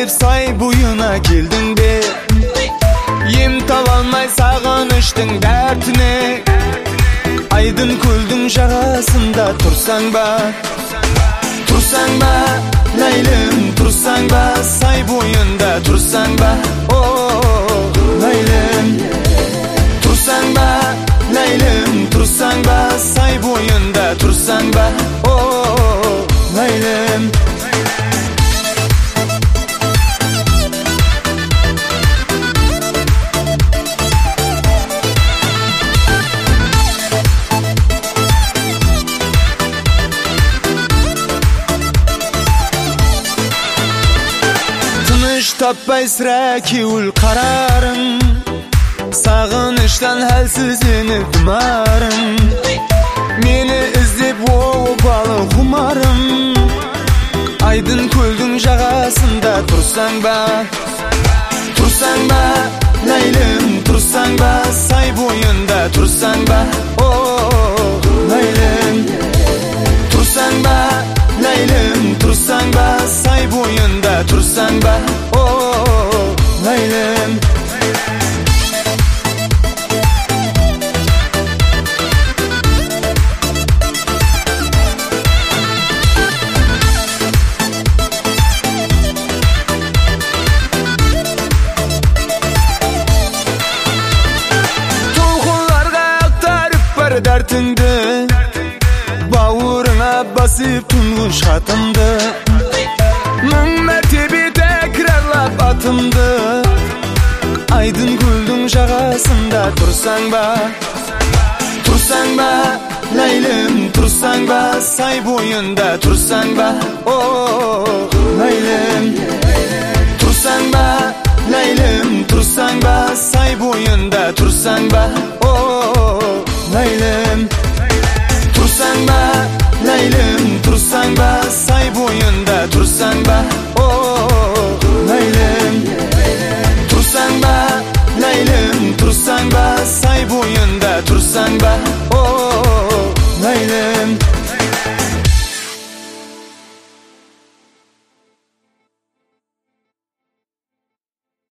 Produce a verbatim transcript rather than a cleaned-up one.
deb say buyuna kelding be. Yem tabalmay sağınıştың dərtine. Aydın ko'lдің жағасында тұрсаң ба, тұрсаң ба, ләйлім тұрсаң ба, сай бойында тұрсаң ба, о, ләйлім тұрсаң ба, ләйлім тұрсаң ба, сай бойында тұрсаң ба, о, ләйлім. Tapay sıra kiul kararım, sağınıştan halsizlenip dumarım. Meni izlep ovalı humarım. Aydın ko'lдің жағасында тұрсаң ба, тұрсаң ба, ләйлім тұрсаң ба, сай бойында тұрсаң ба, о, ләйлім тұрсаң ба, ләйлім тұрсаң ба, сай бойында тұрсаң ба, о, ләйлім. Толқынларға ақтарып бар дәртіңді, бауырыңа басып тұңғыш хатымды. Мың мәртебе тәкрарлап атымды. Aydın ko'lдің жағасында тұрсаң ба, тұрсаң ба, ләйлім тұрсаң ба, сай бойында тұрсаң ба, о, ләйлім тұрсаң ба, ләйлім тұрсаң ба, сай бойында тұрсаң ба, о, ләйлім тұрсаң ба, ләйлім тұрсаң ба, сай бойында тұрсаң ба, о, ләйлім тұрсаң ба, ләйлім тұрсаң ба, сай бойында тұрсаң ба, о, ләйлім.